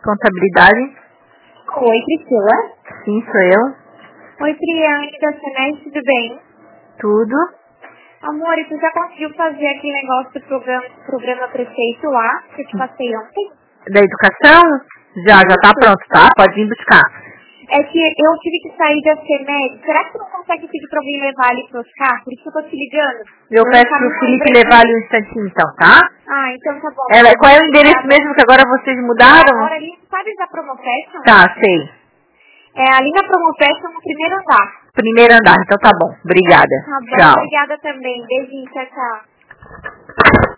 Contabilidade? Oi, Priscila. Sim, sou eu. Oi, Priane, da Senet, tudo bem? Tudo. Amor, tu já conseguiu fazer aquele negócio do programa prefeito lá, que eu te passei ontem? Da educação? Já tá pronto, tá? Pode vir buscar. É que eu tive que sair da Senet. Será que tu não consegue pedir pra alguém levar ali pro Oscar? Por isso que eu tô te ligando. Eu peço pro Felipe levar ali um instantinho, então, tá? Ah, então tá bom. Qual é o endereço mesmo que agora vocês mudaram? Agora ali, sabe da Promofashion? Tá, sei. É ali na Promofashion, no primeiro andar. Primeiro andar, então tá bom. Obrigada. Tá bom, Tchau. obrigada também. Beijinho, tchau, tchau.